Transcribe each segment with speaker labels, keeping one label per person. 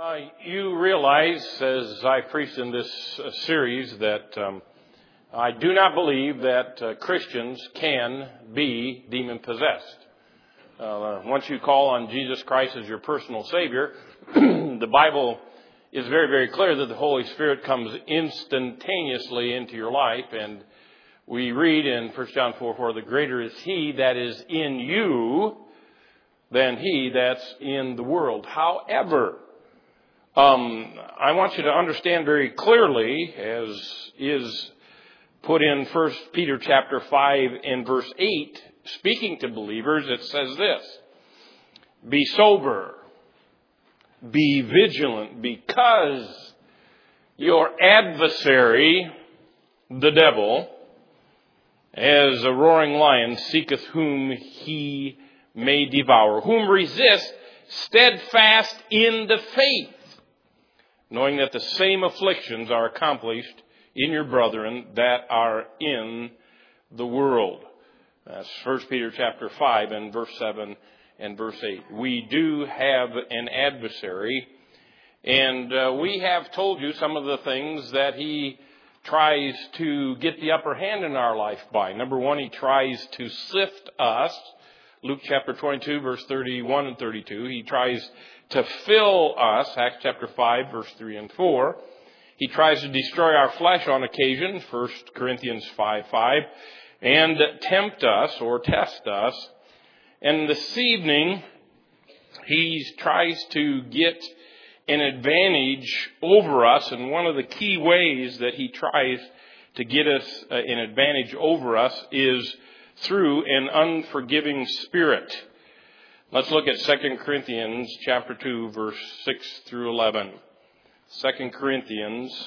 Speaker 1: You realize, as I preached in this series, that I do not believe that Christians can be demon-possessed. Once you call on Jesus Christ as your personal Savior, the Bible is very, very clear that the Holy Spirit comes instantaneously into your life. And we read in 1 John 4:4, the greater is He that is in you than he that's in the world. However, I want you to understand very clearly, as is put in 1 Peter chapter 5 and verse 8, speaking to believers, it says this: be sober, be vigilant, because your adversary, the devil, as a roaring lion, seeketh whom he may devour, whom resist steadfast in the faith, knowing that the same afflictions are accomplished in your brethren that are in the world. That's 1 Peter chapter 5 and verse 7 and verse 8. We do have an adversary, and we have told you some of the things that he tries to get the upper hand in our life by. Number one, he tries to sift us. Luke chapter 22, verse 31 and 32. He tries to fill us, Acts chapter 5, verse 3 and 4. He tries to destroy our flesh on occasion, 1 Corinthians 5:5, and tempt us or test us. And this evening, he tries to get an advantage over us, and one of the key ways that he tries to get us an advantage over us is through an unforgiving spirit. Let's look at 2 Corinthians chapter 2, verse 6 through 11. 2 Corinthians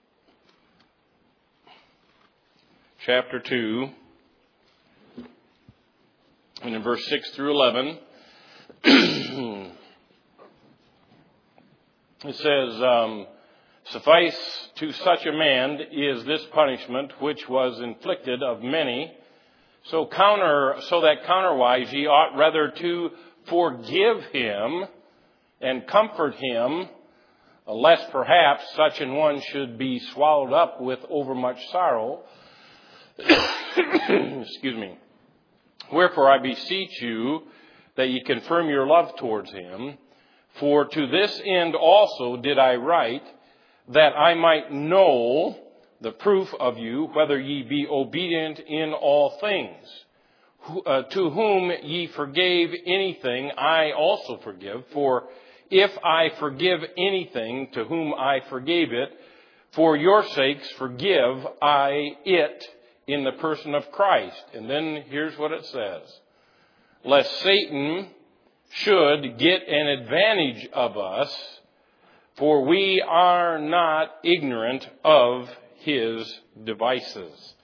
Speaker 1: chapter 2, and in verse 6 through 11, it says, suffice to such a man is this punishment which was inflicted of many, so that counterwise ye ought rather to forgive him and comfort him, lest perhaps such an one should be swallowed up with overmuch sorrow. Excuse me. Wherefore I beseech you that ye confirm your love towards him. For to this end also did I write, that I might know the proof of you, whether ye be obedient in all things. To whom ye forgave anything, I also forgive. For if I forgive anything to whom I forgave it, for your sakes forgive I it in the person of Christ. And then here's what it says: lest Satan should get an advantage of us, for we are not ignorant of his devices.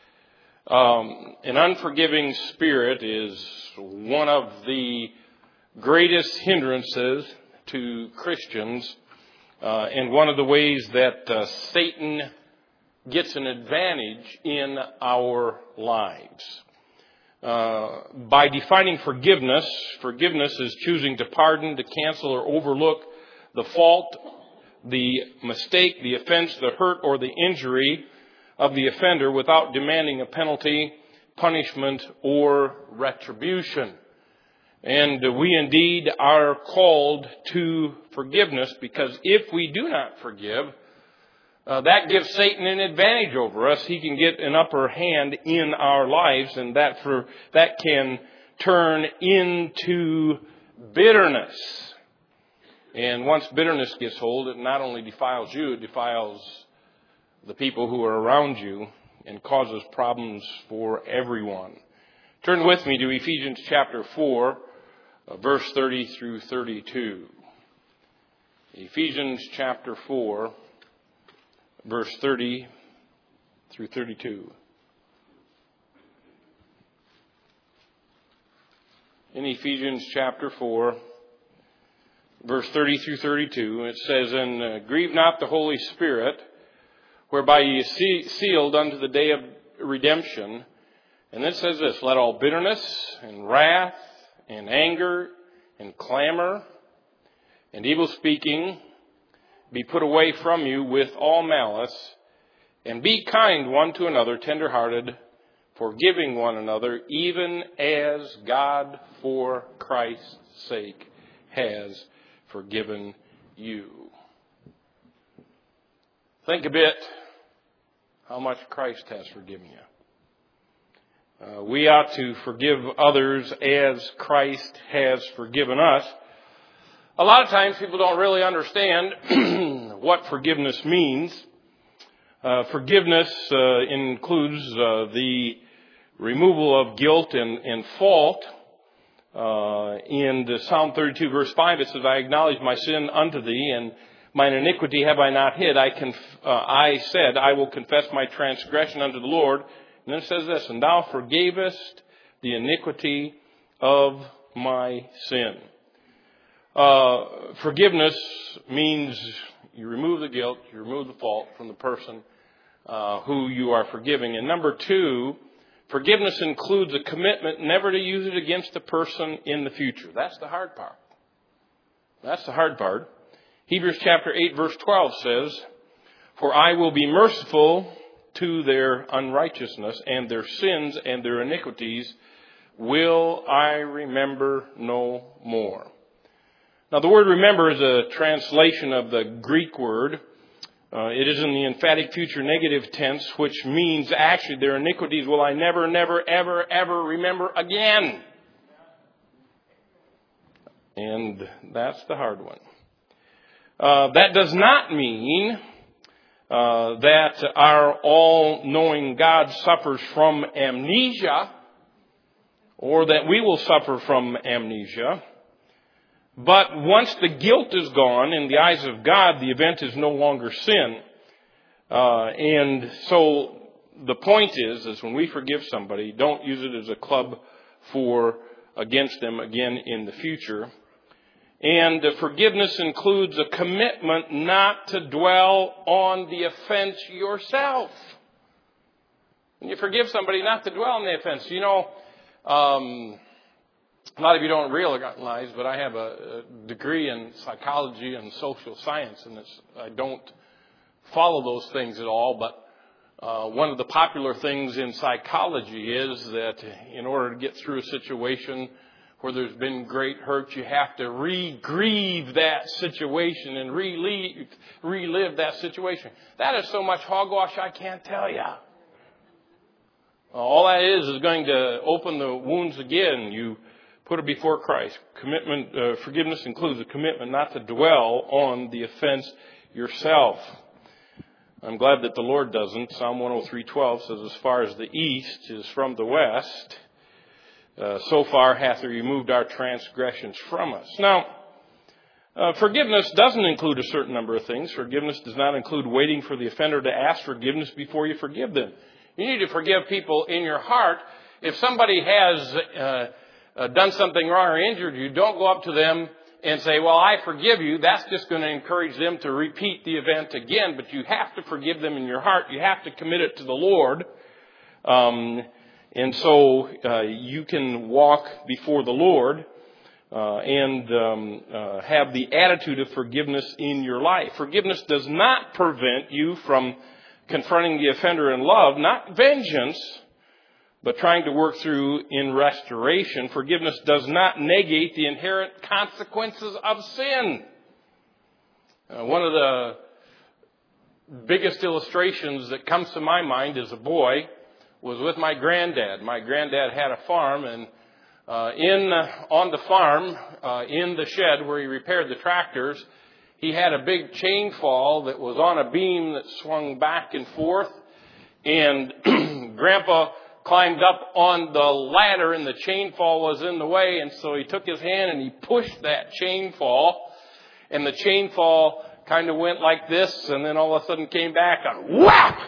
Speaker 1: An unforgiving spirit is one of the greatest hindrances to Christians, and one of the ways that Satan gets an advantage in our lives. By defining forgiveness, forgiveness is choosing to pardon, to cancel, or overlook the fault, the mistake, the offense, the hurt, or the injury of the offender without demanding a penalty, punishment, or retribution. And we indeed are called to forgiveness, because if we do not forgive, that gives Satan an advantage over us. He can get an upper hand in our lives, and that can turn into bitterness. And once bitterness gets hold, it not only defiles you, it defiles the people who are around you and causes problems for everyone. Turn with me to Ephesians chapter 4, verse 30 through 32. Ephesians chapter 4, verse 30 through 32. In Ephesians chapter 4, verse 30 through 32, it says, and grieve not the Holy Spirit, whereby ye are sealed unto the day of redemption. And then it says this: let all bitterness and wrath and anger and clamor and evil speaking be put away from you with all malice, and be kind one to another, tender-hearted, forgiving one another, even as God, for Christ's sake, has forgiven you. Think a bit how much Christ has forgiven you. We ought to forgive others as Christ has forgiven us. A lot of times people don't really understand what forgiveness means. Forgiveness includes the removal of guilt and fault. In Psalm 32 verse 5 it says, I acknowledge my sin unto thee, and mine iniquity have I not hid. I said, I will confess my transgression unto the Lord. And then it says this, and thou forgavest the iniquity of my sin. Forgiveness means you remove the guilt, you remove the fault from the person who you are forgiving. And number two, forgiveness includes a commitment never to use it against the person in the future. That's the hard part. That's the hard part. Hebrews chapter 8 verse 12 says, for I will be merciful to their unrighteousness, and their sins and their iniquities will I remember no more. Now the word remember is a translation of the Greek word. It is in the emphatic future negative tense, which means actually their iniquities will I never, never, ever, ever remember again. And that's the hard one. That does not mean that our all-knowing God suffers from amnesia, or that we will suffer from amnesia. But once the guilt is gone, in the eyes of God, the event is no longer sin. And so the point is when we forgive somebody, don't use it as a club against them again in the future. And forgiveness includes a commitment not to dwell on the offense yourself. When you forgive somebody, not to dwell on the offense. You know, a lot of you don't realize, but I have a degree in psychology and social science, and I don't follow those things at all. But one of the popular things in psychology is that in order to get through a situation where there's been great hurt, you have to re-grieve that situation and relive that situation. That is so much hogwash I can't tell you. All that is going to open the wounds again. You put it before Christ. Forgiveness includes a commitment not to dwell on the offense yourself. I'm glad that the Lord doesn't. Psalm 103:12 says, as far as the east is from the west, so far hath he removed our transgressions from us. Now, forgiveness doesn't include a certain number of things. Forgiveness does not include waiting for the offender to ask forgiveness before you forgive them. You need to forgive people in your heart. If somebody has done something wrong or injured you, don't go up to them and say, well, I forgive you. That's just going to encourage them to repeat the event again. But you have to forgive them in your heart. You have to commit it to the Lord. And so you can walk before the Lord and have the attitude of forgiveness in your life. Forgiveness does not prevent you from confronting the offender in love, not vengeance, but trying to work through in restoration. Forgiveness does not negate the inherent consequences of sin. One of the biggest illustrations that comes to my mind as a boy was with my granddad. My granddad had a farm, and on the farm, in the shed where he repaired the tractors, he had a big chain fall that was on a beam that swung back and forth. And Grandpa climbed up on the ladder, and the chain fall was in the way. And so he took his hand and he pushed that chain fall, and the chain fall kind of went like this, and then all of a sudden came back and whap!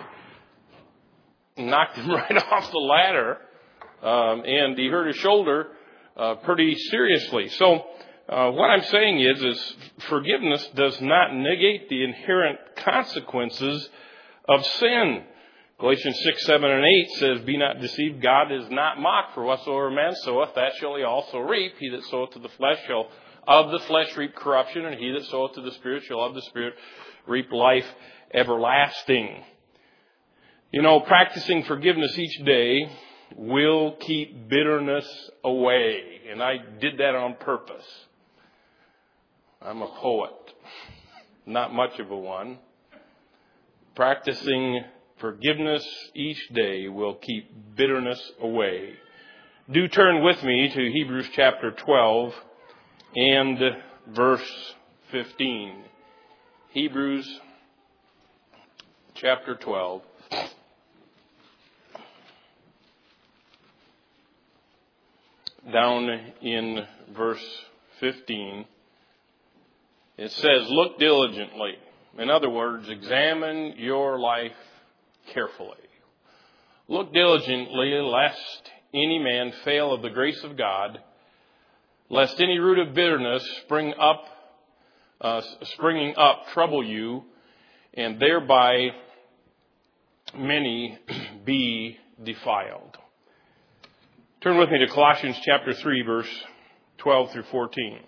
Speaker 1: Knocked him right off the ladder, and he hurt his shoulder pretty seriously. So what I'm saying is forgiveness does not negate the inherent consequences of sin. Galatians 6, 7, and 8 says, be not deceived, God is not mocked, for whatsoever man soweth, that shall he also reap. He that soweth to the flesh shall of the flesh reap corruption, and he that soweth to the Spirit shall of the Spirit reap life everlasting. You know, practicing forgiveness each day will keep bitterness away. And I did that on purpose. I'm a poet. Not much of a one. Practicing forgiveness each day will keep bitterness away. Do turn with me to Hebrews chapter 12 and verse 15. Hebrews chapter 12. Down in verse 15, it says, look diligently. In other words, examine your life carefully. Look diligently, lest any man fail of the grace of God, lest any root of bitterness springing up trouble you, and thereby many be defiled. Turn with me to Colossians chapter 3, verse 12 through 14.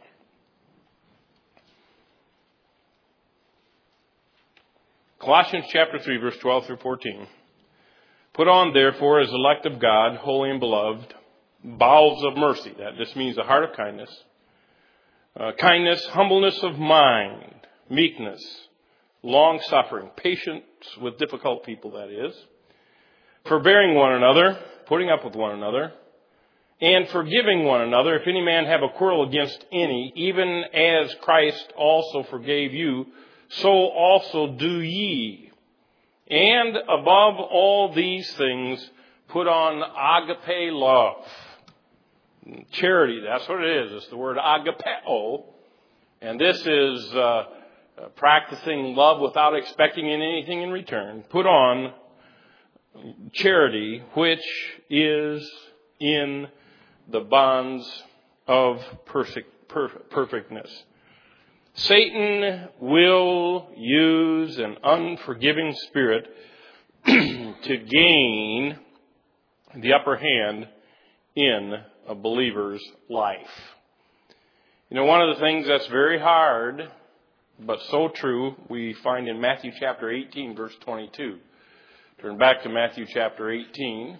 Speaker 1: Colossians chapter 3, verse 12 through 14. Put on, therefore, as elect of God, holy and beloved, bowels of mercy. That just means a heart of kindness. Kindness, humbleness of mind, meekness, long-suffering, patience with difficult people, that is. Forbearing one another, putting up with one another, and forgiving one another, if any man have a quarrel against any, even as Christ also forgave you, so also do ye. And above all these things, put on agape love. Charity, that's what it is. It's the word agapeo. And this is practicing love without expecting anything in return. Put on charity, which is in the bonds of perfectness. Satan will use an unforgiving spirit to gain the upper hand in a believer's life. You know, one of the things that's very hard, but so true, we find in Matthew chapter 18, verse 22. Turn back to Matthew chapter 18.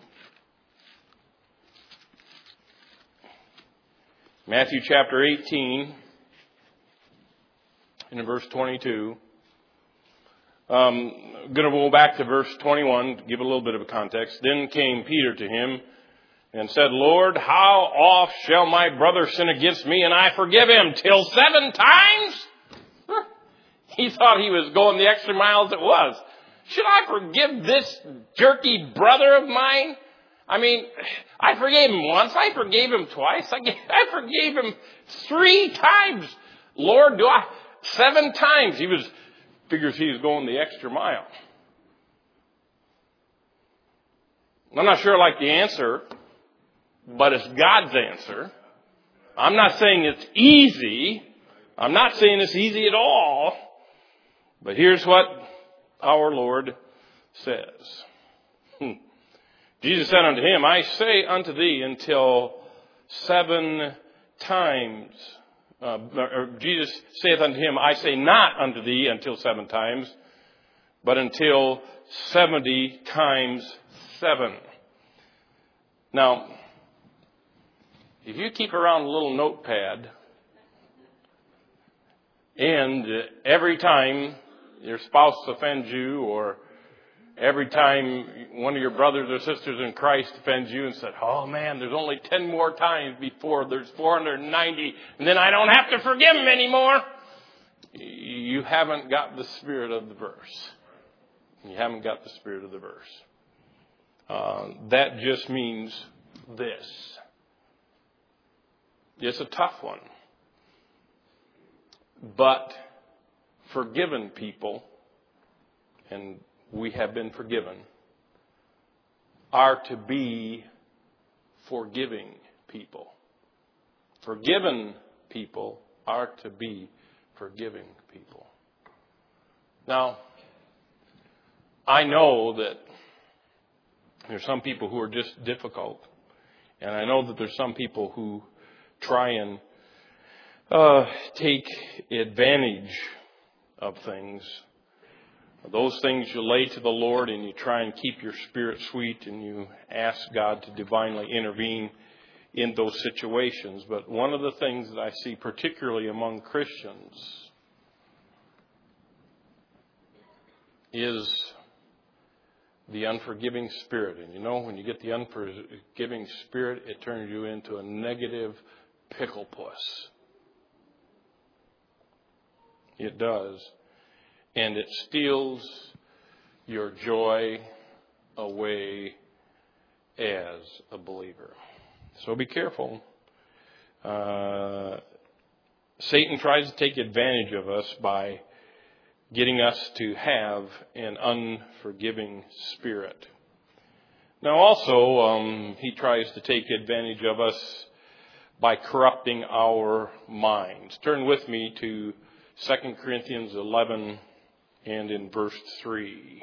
Speaker 1: Matthew chapter 18, in verse 22. I'm going to go back to verse 21 to give a little bit of a context. Then came Peter to him and said, Lord, how oft shall my brother sin against me and I forgive him? Till 7 times? He thought he was going the extra mile as it was. Should I forgive this jerky brother of mine? I mean, I forgave him once. I forgave him twice. I forgave him 3 times. Lord, do I? 7 times. Figures he was going the extra mile. I'm not sure I like the answer, but it's God's answer. I'm not saying it's easy. I'm not saying it's easy at all. But here's what our Lord says. Jesus said unto him, I say unto thee until 7 times. Jesus saith unto him, I say not unto thee until 7 times, but until 70 times 7. Now, if you keep around a little notepad, and every time your spouse offends you, or every time one of your brothers or sisters in Christ offends you and said, oh man, there's only 10 more times before there's 490, and then I don't have to forgive him anymore. You haven't got the spirit of the verse. You haven't got the spirit of the verse. That just means this. It's a tough one. But forgiven people, and we have been forgiven, are to be forgiving people. Forgiven people are to be forgiving people. Now, I know that there's some people who are just difficult. And I know that there's some people who try and take advantage of things. Those things you lay to the Lord and you try and keep your spirit sweet and you ask God to divinely intervene in those situations. But one of the things that I see particularly among Christians is the unforgiving spirit. And you know, when you get the unforgiving spirit, it turns you into a negative pickle puss. It does. And it steals your joy away as a believer. So be careful. Satan tries to take advantage of us by getting us to have an unforgiving spirit. Now also, he tries to take advantage of us by corrupting our minds. Turn with me to 2 Corinthians 11 and in verse 3.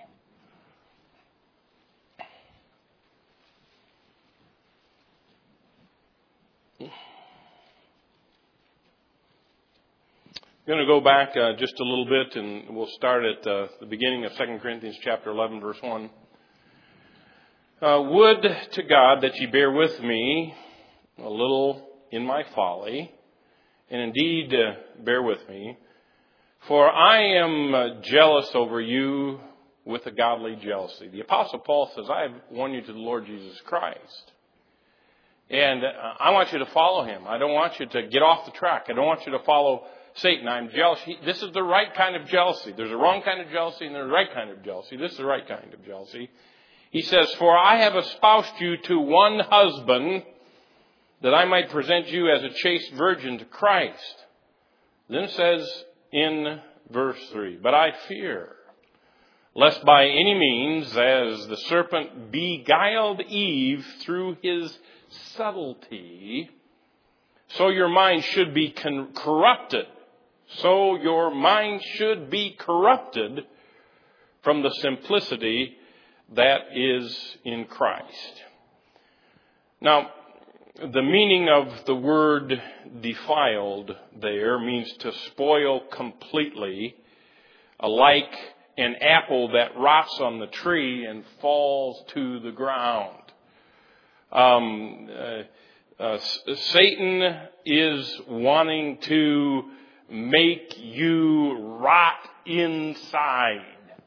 Speaker 1: I'm going to go back just a little bit, and we'll start at the beginning of 2 Corinthians chapter 11, verse 1. Would to God that ye bear with me a little in my folly, and indeed bear with me, for I am jealous over you with a godly jealousy. The Apostle Paul says, I have won you to the Lord Jesus Christ. And I want you to follow him. I don't want you to get off the track. I don't want you to follow Satan. I'm jealous. This is the right kind of jealousy. There's a wrong kind of jealousy and there's a right kind of jealousy. This is the right kind of jealousy. He says, for I have espoused you to one husband, that I might present you as a chaste virgin to Christ. Then it says in verse 3, but I fear, lest by any means, as the serpent beguiled Eve through his subtlety, so your mind should be corrupted. So your mind should be corrupted from the simplicity that is in Christ. Now, the meaning of the word defiled there means to spoil completely, like an apple that rots on the tree and falls to the ground. Satan is wanting to make you rot inside.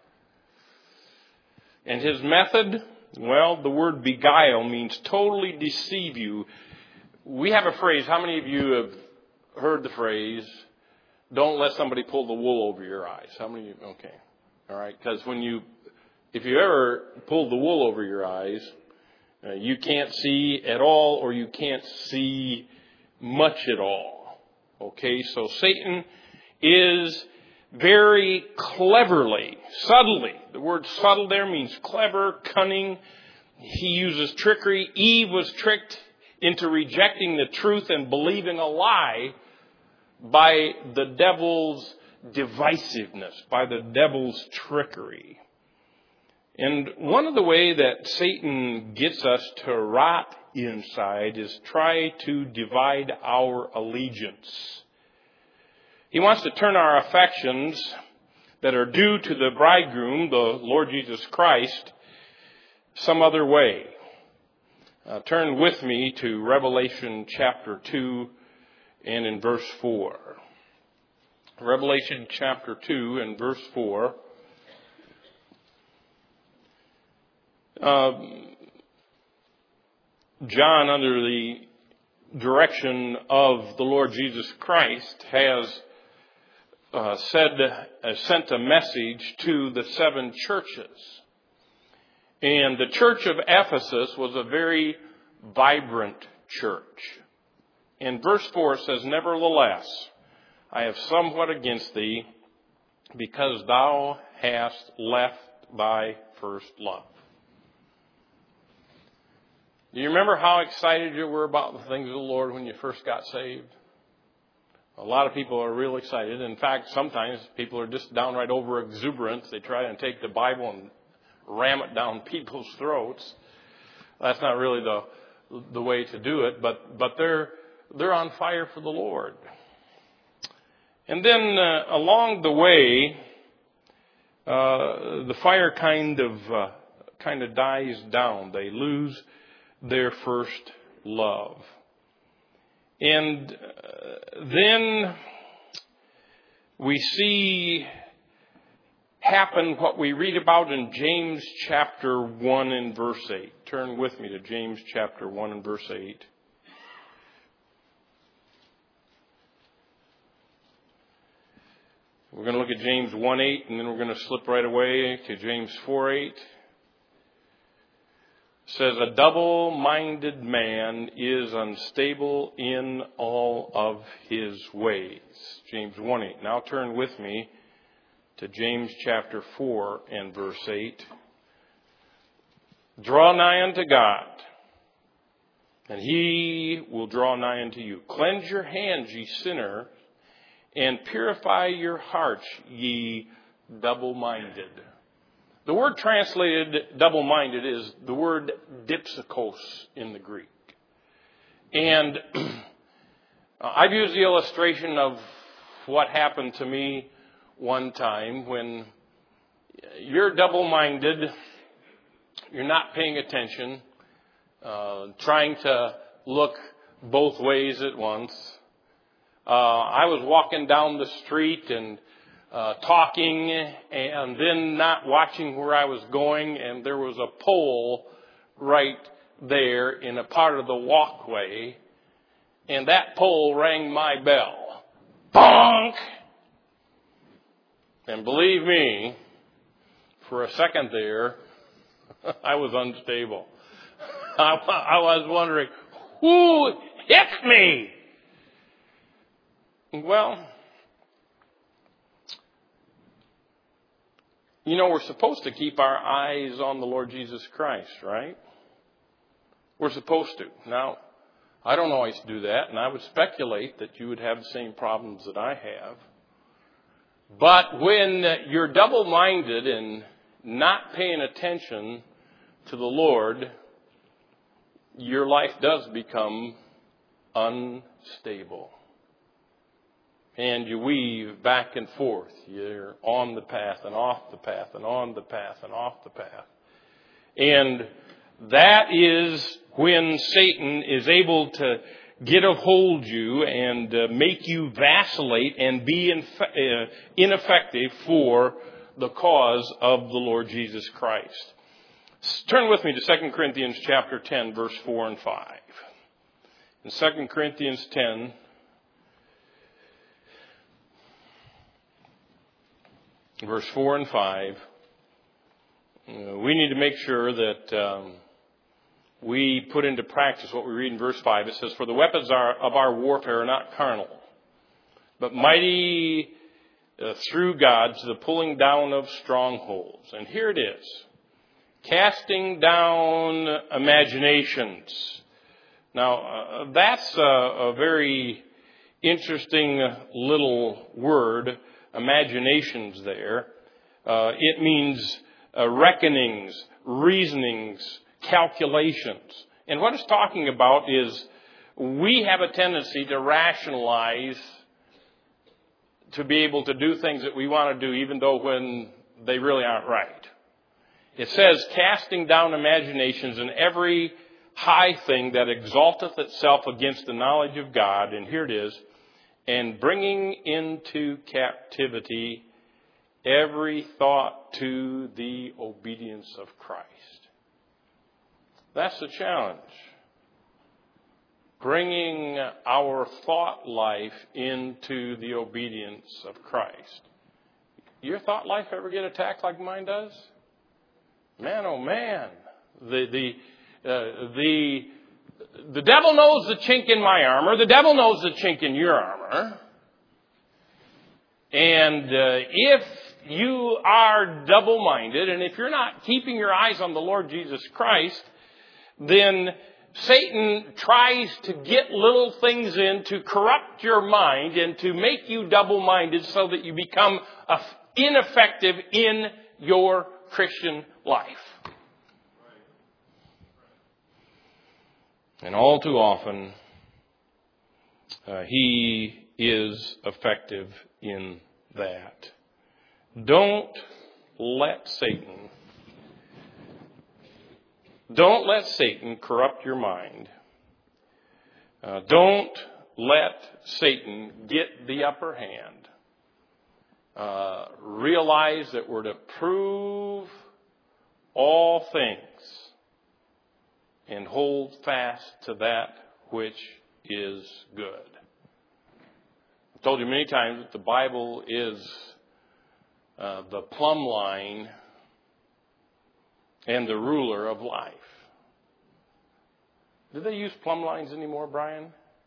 Speaker 1: And his method, well, the word beguile means totally deceive you. We have a phrase. How many of you have heard the phrase, don't let somebody pull the wool over your eyes? How many of you? Okay. All right. Because if you ever pull the wool over your eyes, you can't see at all or you can't see much at all. Okay. So Satan is very cleverly, subtly. The word subtle there means clever, cunning. He uses trickery. Eve was tricked into rejecting the truth and believing a lie by the devil's divisiveness, by the devil's trickery. And one of the ways that Satan gets us to rot inside is try to divide our allegiance. He wants to turn our affections that are due to the bridegroom, the Lord Jesus Christ, some other way. Turn with me to Revelation chapter 2 and in verse 4. Revelation chapter 2 and verse 4. John, under the direction of the Lord Jesus Christ, has sent a message to the 7 churches. And the church of Ephesus was a very vibrant church. And verse 4 says, nevertheless, I have somewhat against thee, because thou hast left thy first love. Do you remember how excited you were about the things of the Lord when you first got saved? A lot of people are real excited. In fact, sometimes people are just downright over exuberant. They try and take the Bible and ram it down people's throats. That's not really the way to do it, but they're on fire for the Lord. And then along the way, the fire kind of dies down. They lose their first love. And then we see happen what we read about in James chapter 1 and verse 8. Turn with me to James chapter 1 and verse 8. We're going to look at James 1:8, and then we're going to slip right away to James 4:8. It says, a double-minded man is unstable in all of his ways. James 1:8. Now turn with me to James chapter 4 and verse 8. Draw nigh unto God, and he will draw nigh unto you. Cleanse your hands, ye sinners, and purify your hearts, ye double-minded. The word translated double-minded is the word dipsakos in the Greek. And I've used the illustration of what happened to me one time when you're double-minded, you're not paying attention, trying to look both ways at once. I was walking down the street and talking and then not watching where I was going, and there was a pole right there in a part of the walkway, and that pole rang my bell. Bonk! And believe me, for a second there, I was unstable. I was wondering, who hit me? Well, you know, we're supposed to keep our eyes on the Lord Jesus Christ, right? We're supposed to. Now, I don't always do that, and I would speculate that you would have the same problems that I have. But when you're double-minded and not paying attention to the Lord, your life does become unstable. And you weave back and forth. You're on the path and off the path and on the path and off the path. And that is when Satan is able to get a hold of you and make you vacillate and be ineffective for the cause of the Lord Jesus Christ. Turn with me to 2 Corinthians chapter 10, verse 4 and 5. In 2 Corinthians 10, verse 4 and 5, we need to make sure that we put into practice what we read in verse 5. It says, for the weapons of our warfare are not carnal, but mighty through God to the pulling down of strongholds. And here it is. Casting down imaginations. Now, that's a very interesting little word, imaginations there. It means reckonings, reasonings, calculations. And what it's talking about is we have a tendency to rationalize to be able to do things that we want to do, even though when they really aren't right. It says, casting down imaginations and every high thing that exalteth itself against the knowledge of God, and here it is, and bringing into captivity every thought to the obedience of Christ. That's the challenge. Bringing our thought life into the obedience of Christ. Your thought life ever get attacked like mine does? Man, oh man. The devil knows the chink in my armor. The devil knows the chink in your armor. And if you are double-minded, and if you're not keeping your eyes on the Lord Jesus Christ, then Satan tries to get little things in to corrupt your mind and to make you double-minded so that you become ineffective in your Christian life. And all too often, he is effective in that. Don't let Satan corrupt your mind. Don't let Satan get the upper hand. Realize that we're to prove all things and hold fast to that which is good. I've told you many times that the Bible is the plumb line and the ruler of life. Do they use plumb lines anymore, Brian?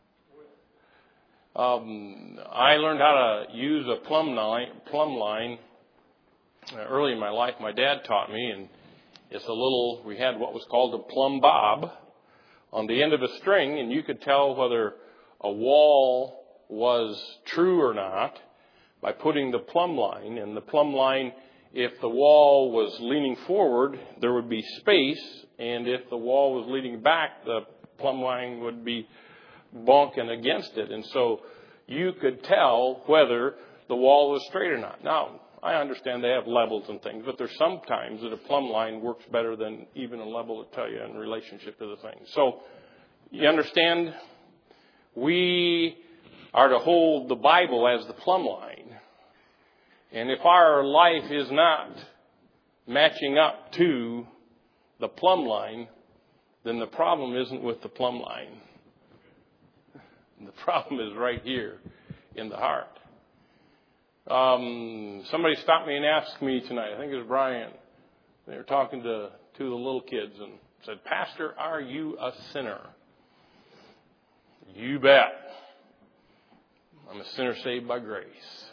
Speaker 1: I learned how to use a plumb line early in my life. My dad taught me, and we had what was called a plumb bob on the end of a string, and you could tell whether a wall was true or not by putting the plumb line. And the plumb line, if the wall was leaning forward, there would be space, and if the wall was leaning back, the plumb line would be bonking against it. And so you could tell whether the wall was straight or not. Now, I understand they have levels and things, but there's sometimes that a plumb line works better than even a level will tell you in relationship to the thing. So, you understand? We are to hold the Bible as the plumb line. And if our life is not matching up to the plumb line, then the problem isn't with the plumb line. The problem is right here in the heart. Somebody stopped me and asked me tonight, I think it was Brian. They were talking to two of the little kids and said, "Pastor, are you a sinner?" You bet. I'm a sinner saved by grace.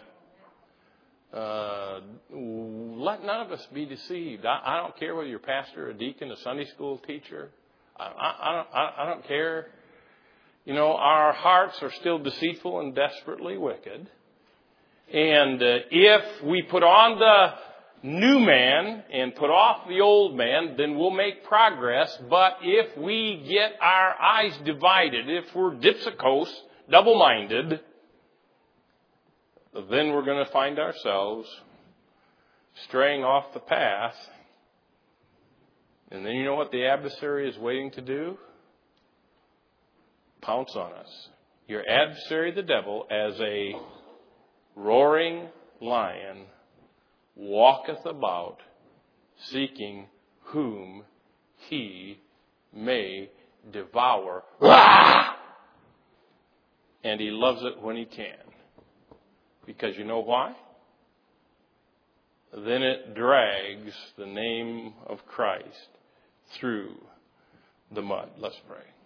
Speaker 1: Let none of us be deceived. I don't care whether you're a pastor, a deacon, a Sunday school teacher. I don't care. You know, our hearts are still deceitful and desperately wicked. And if we put on the new man and put off the old man, then we'll make progress. But if we get our eyes divided, if we're dipsicose, double-minded, then we're going to find ourselves straying off the path. And then you know what the adversary is waiting to do? Pounce on us. Your adversary, the devil, as a roaring lion, walketh about, seeking whom he may devour. And he loves it when he can. Because you know why? Then it drags the name of Christ through the mud. Let's pray.